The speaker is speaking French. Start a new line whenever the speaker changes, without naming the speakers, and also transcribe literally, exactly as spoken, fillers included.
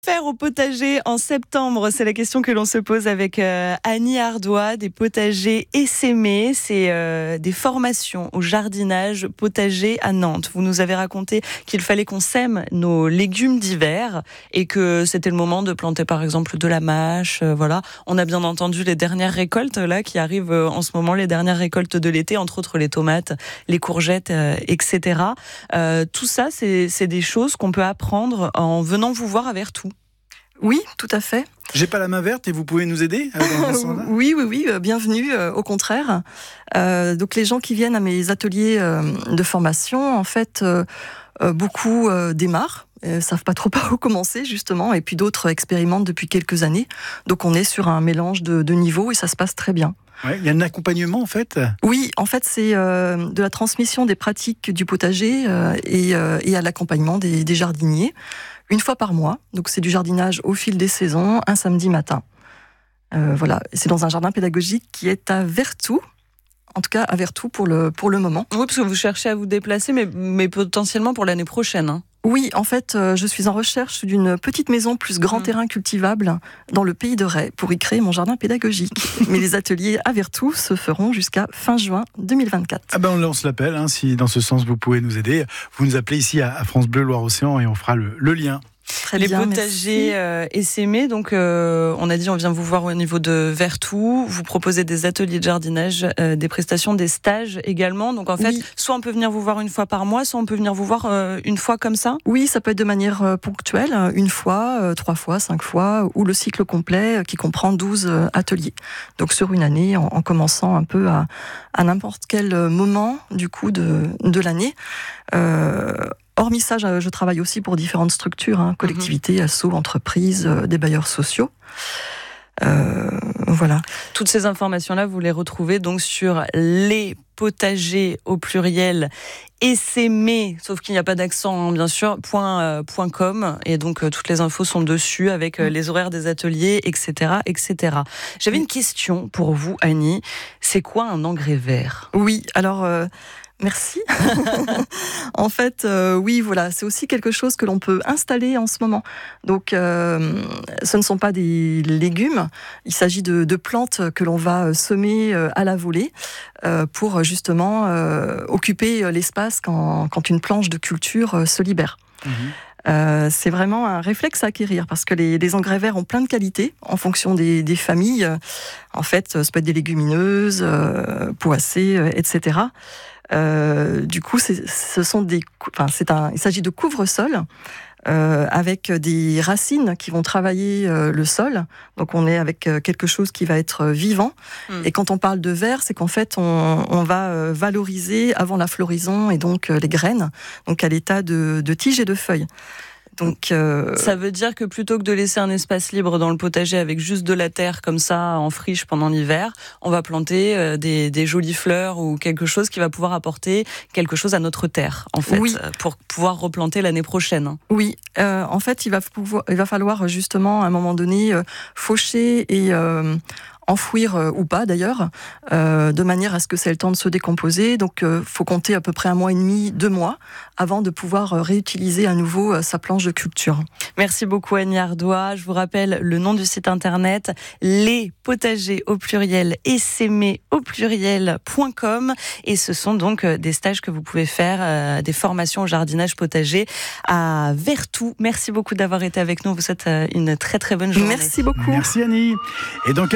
Faire au potager en septembre, c'est la question que l'on se pose avec euh, Annie Ardois des potagers essaimés. C'est euh, des formations au jardinage potager à Nantes. Vous nous avez raconté qu'il fallait qu'on sème nos légumes d'hiver et que c'était le moment de planter par exemple de la mâche. Euh, voilà, on a bien entendu les dernières récoltes là qui arrivent euh, en ce moment, les dernières récoltes de l'été, entre autres les tomates, les courgettes, euh, et cetera. Euh, tout ça, c'est, c'est des choses qu'on peut apprendre en venant vous voir à Vertou.
Oui, tout à fait.
J'ai pas la main verte et vous pouvez nous aider dans ce sens-là ?
Oui, oui, oui, bienvenue, euh, au contraire. Euh, donc les gens qui viennent à mes ateliers euh, de formation, en fait, euh, euh, beaucoup euh, démarrent, ne savent pas trop par où commencer justement, et puis d'autres expérimentent depuis quelques années. Donc on est sur un mélange de, de niveaux et ça se passe très bien.
Ouais, il y a un accompagnement en fait ?
Oui, en fait c'est euh, de la transmission des pratiques du potager euh, et, euh, et à l'accompagnement des, des jardiniers. Une fois par mois, donc c'est du jardinage au fil des saisons, un samedi matin. Euh, voilà, c'est dans un jardin pédagogique qui est à Vertou, en tout cas à Vertou pour le, pour le moment.
Oui, parce que vous cherchez à vous déplacer, mais, mais potentiellement pour l'année prochaine. Hein.
Oui, en fait, euh, je suis en recherche d'une petite maison plus grand mmh. terrain cultivable dans le pays de Ray pour y créer mon jardin pédagogique. Mais les ateliers à Vertou se feront jusqu'à fin juin deux mille vingt-quatre.
Ah ben on lance l'appel, hein, si dans ce sens vous pouvez nous aider. Vous nous appelez ici à, à France Bleu Loire-Océan et on fera le, le lien.
Très
les
bien,
potagers euh, essaimés, donc euh, on a dit on vient vous voir au niveau de Vertou, vous proposez des ateliers de jardinage, euh, des prestations, des stages également, donc en fait
oui.
soit on peut venir vous voir une fois par mois, soit on peut venir vous voir euh, une fois comme ça.
Oui, ça peut être de manière euh, ponctuelle, une fois, euh, trois fois, cinq fois, ou le cycle complet euh, qui comprend douze euh, ateliers. Donc sur une année, en, en commençant un peu à, à n'importe quel moment du coup de, de l'année. Euh, Hormis ça, je travaille aussi pour différentes structures, hein, collectivités, mmh. assos, entreprises, euh, des bailleurs sociaux. Euh, voilà.
Toutes ces informations-là, vous les retrouvez donc sur les potagers au pluriel essaimés, sauf qu'il n'y a pas d'accent, hein, bien sûr, point, euh, point com. Et donc, euh, toutes les infos sont dessus avec euh, les horaires des ateliers, et cetera, et cetera. J'avais une question pour vous, Annie. C'est quoi un engrais vert ?
Oui, alors... Euh Merci. En fait, euh, oui, voilà, c'est aussi quelque chose que l'on peut installer en ce moment. Donc, euh, ce ne sont pas des légumes. Il s'agit de, de plantes que l'on va semer à la volée euh, pour justement euh, occuper l'espace quand, quand une planche de culture se libère. Mmh. Euh, c'est vraiment un réflexe à acquérir parce que les, les engrais verts ont plein de qualités en fonction des, des familles. En fait, ça peut être des légumineuses, euh, poissées, euh, et cetera. Euh, du coup, c'est, ce sont des, enfin, c'est un, il s'agit de couvre-sol euh, avec des racines qui vont travailler euh, le sol. Donc, on est avec euh, quelque chose qui va être vivant. Mmh. Et quand on parle de vert, c'est qu'en fait, on, on va euh, valoriser avant la floraison et donc euh, les graines, donc à l'état de, de tiges et de feuilles. Donc, euh...
ça veut dire que plutôt que de laisser un espace libre dans le potager avec juste de la terre comme ça en friche pendant l'hiver, on va planter euh, des, des jolies fleurs ou quelque chose qui va pouvoir apporter quelque chose à notre terre, en fait,
oui.
pour pouvoir replanter l'année prochaine.
Oui, euh, en fait, il va, pouvoir, il va falloir justement à un moment donné euh, faucher et euh, enfouir euh, ou pas d'ailleurs, euh, de manière à ce que ça ait le temps de se décomposer. Donc, il euh, faut compter à peu près un mois et demi, deux mois, avant de pouvoir euh, réutiliser à nouveau euh, sa planche de culture.
Merci beaucoup Annie Ardois. Je vous rappelle le nom du site internet, les potagers au pluriel, essaimés au pluriel point com. Et ce sont donc des stages que vous pouvez faire, euh, des formations au jardinage potager à Vertou. Merci beaucoup d'avoir été avec nous. Vous souhaite une très très bonne journée.
Merci beaucoup.
Merci Annie. Et donc